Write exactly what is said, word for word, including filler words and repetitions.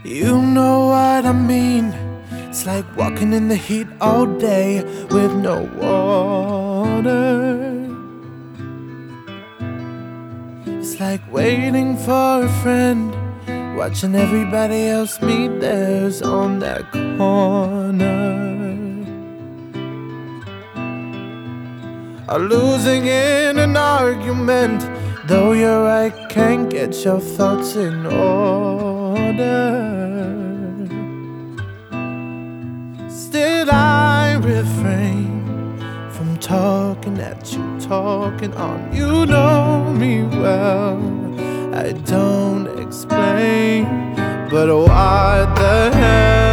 You know what I mean. It's like walking in the heat all day with no water. It's like waiting for a friend, watching everybody else meet theirs on that corner. Or losing in an argument, though you're right, can't get your thoughts in order. Still I refrain from talking at you, talking on. You know me well, I don't explain, but what the hell?